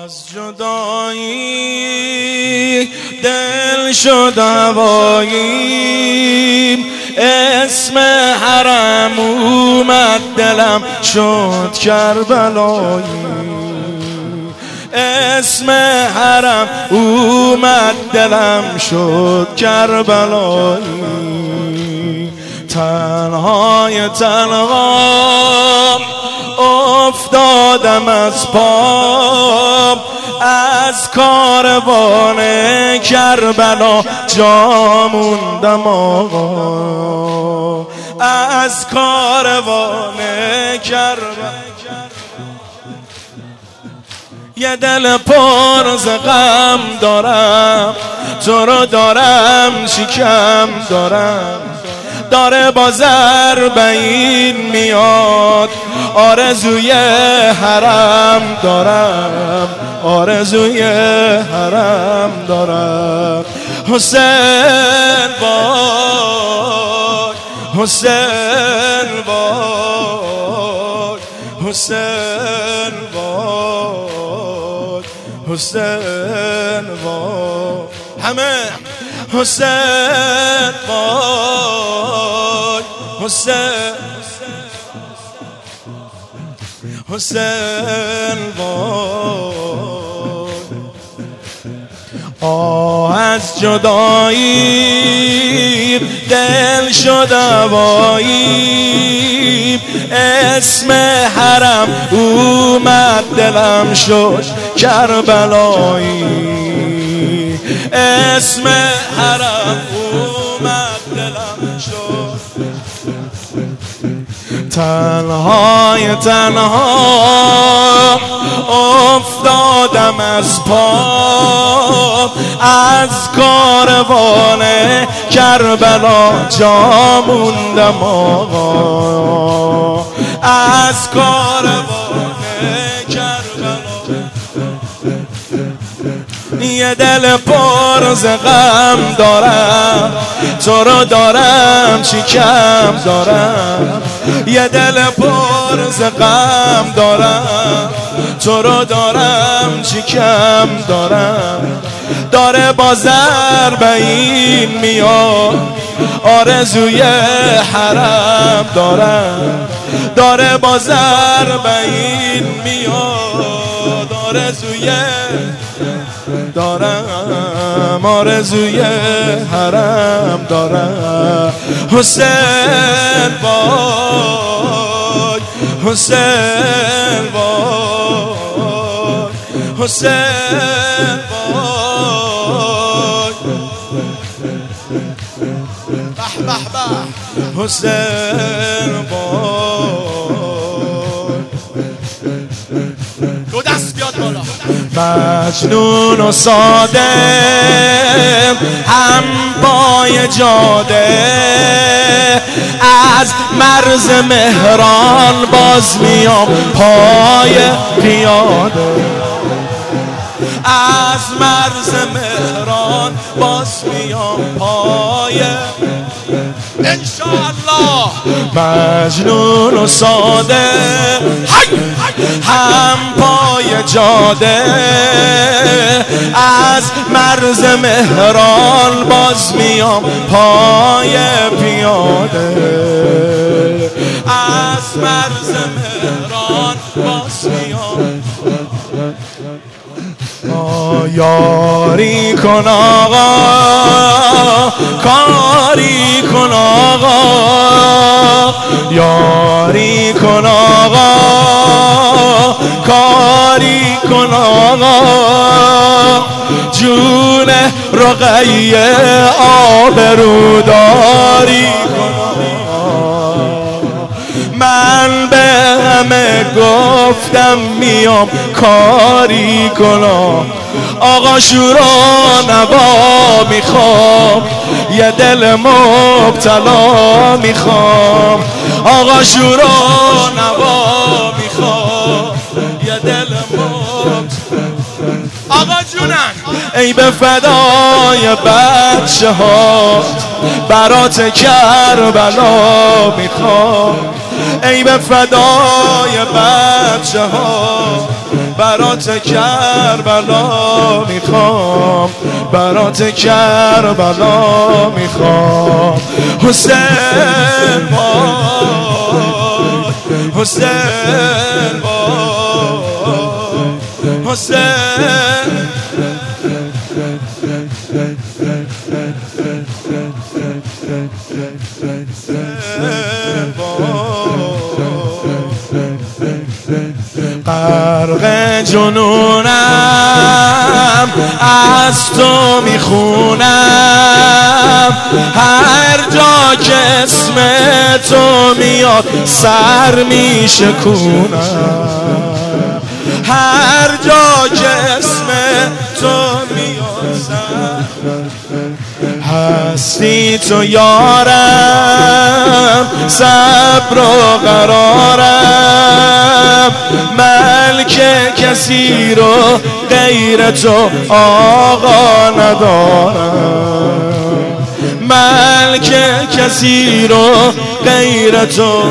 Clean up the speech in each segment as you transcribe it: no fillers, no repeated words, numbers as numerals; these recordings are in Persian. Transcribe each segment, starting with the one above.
از جدایی دل شد هوایی، اسم حرم اومد دلم شد کربلایی، اسم حرم اومد دلم شد کربلایی. تنهای تنها افتادم از پا، از کاروان کربلا جا موندم آقا، از کاروان کربلا. یه دل پر ز غم دارم، تو رو دارم شکم دارم، داره با ضرب این میاد، آرزوی حرم دارم، آرزوی حرم دارم. حسین وای، حسین وای، حسین وای، حسین وای، همه حسین وای، حسین، حسین وای. آه از جدایی دل شد هوایی، اسم حرم اومد دلم شد کربلایی، اسم حرم اومد دلم شد. تنهای تنها افتادم از پا، از کاروان کربلا جا موندم آقا، از کاروان کربلا. یه دل پر ز غم دارم، تو رو دارم چی کم دارم، یه دل پر ز غم دارم، تو رو دارم چی کم دارم، داره با ضرب این میاد، آرزوی حرم دارم، داره با ضرب این میاد، آرزوی دارم، آرزوی حرم دارم. حسین وای، حسین وای، حسین وای، به به به، حسین وای. دو دست بیاد بالا. مجنون و ساده هم پای جاده، از مرز مهران باز میام پای پیاده، از مرز مهران باز میام پای انشاءالله. مجنون و ساده هم پای جاده، از مرز مهران باز میام پای پیاده، از مرز مهران باز میام. یاری کن آقا، کاری کن آقا، یاری کن آقا، کاری کن آقا، جون رقیه آبروداری کن آقا. من به همه گفتم میام کاری کنم، آقا شورا نوا میخوام، یه دل مبتلا میخوام، آقا شورا نوا میخوام، یه دل مبتلا. آقا جونم ای به فدای بچه ها برات کربلا میخوام، ای به فدای بچه ها برات کربلا میخوام، برات کربلا میخوام. حسین باد، حسین باد، حسین. غرق جنونم از تو میخونم، هر جا که اسم تو میاد سر میشکونم، هر جا که اسم تو میاد سر. هستی تو یارم، صبر و قرارم، ملک کسی رو غیر تو آقا ندارم، ملک کسی رو غیر تو.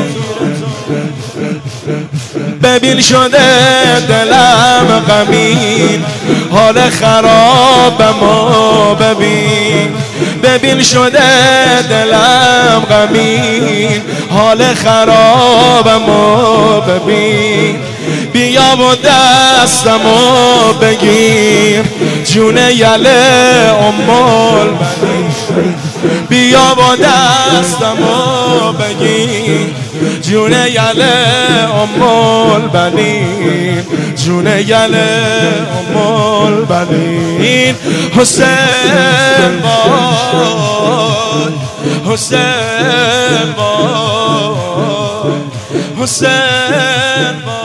ببین شده دلم غمین، حال خرابمو ببین، ببین شده دلم غمین، حال خرابمو ببین. بیا و دستمو بگیر جون یله ام البنین، بیا و دستمو بگیر جون یله ام البنین، جون یله ام البنین. حسین باد، حسین باد، حسین باد.